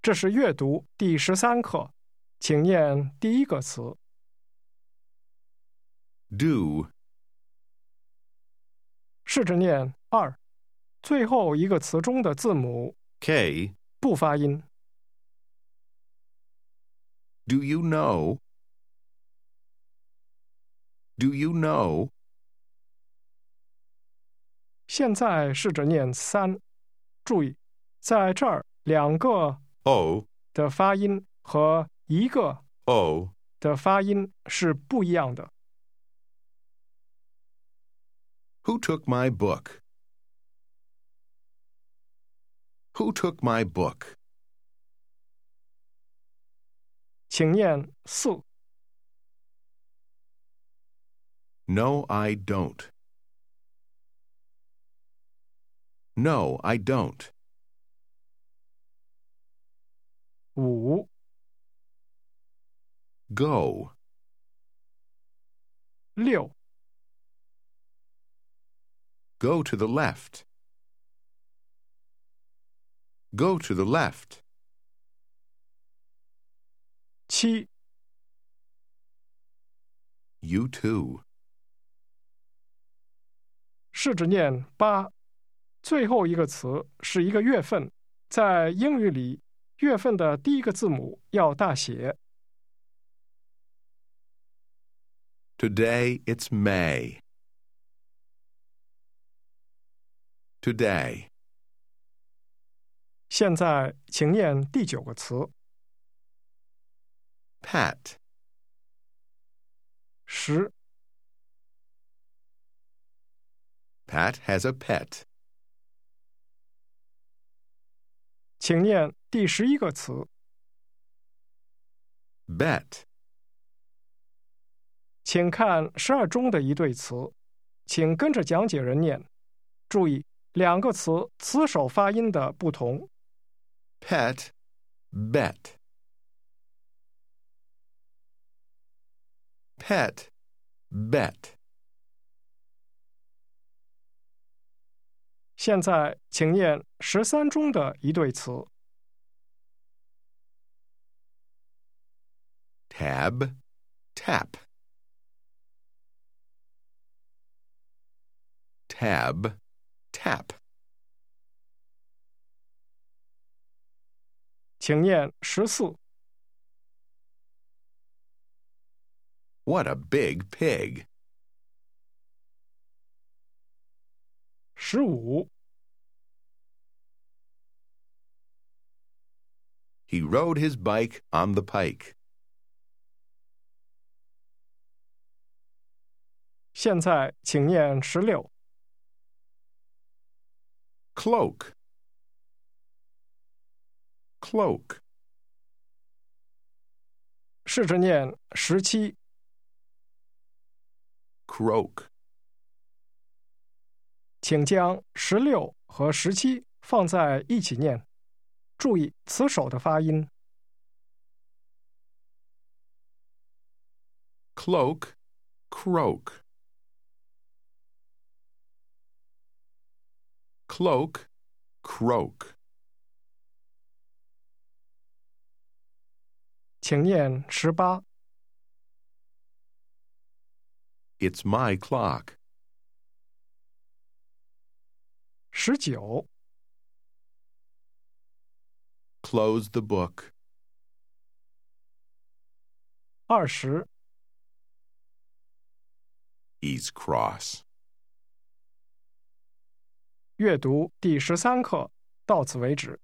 这是阅读第13课，请念第一个词。 Do, 试着念2，最后一个词中的字母 K. 不发音。 Do you know? Do you know? 现在试着念3，注意，在这儿2个 O, 的发音和1个 O. 的发音是不一样的。 Who took my book? Who took my book? 请念4。 No, I don't. No, I don't. 5、 Go, 6、 go to the left. Go to the left. 7、 You too. 试着念8，最后一个词是一个月份，在英语里，月份的第一个字母要大写。 Today it's May. Today. 现在请念第9个词。 Pat, 10、 Pat has a pet. 请念第11个词。 Bet, 请看12中的一对词，请跟着讲解人念，注意2个词词首发音的不同。 pet, bet. Pet, bet. 现在请念13中的一对词。 Tab, tap. Tab, tap. 请念14。 What a big pig. 15。 He rode his bike on the pike. 现在请念16。 Cloak, cloak. 试着念17。 Croak, 请将16和17放在一起念，注意词首的发音。 cloak, croak. Cloak, croak. 请念18。 It's my clock. 19。 Close the book. 20。 He's cross. 阅读第13课到此为止。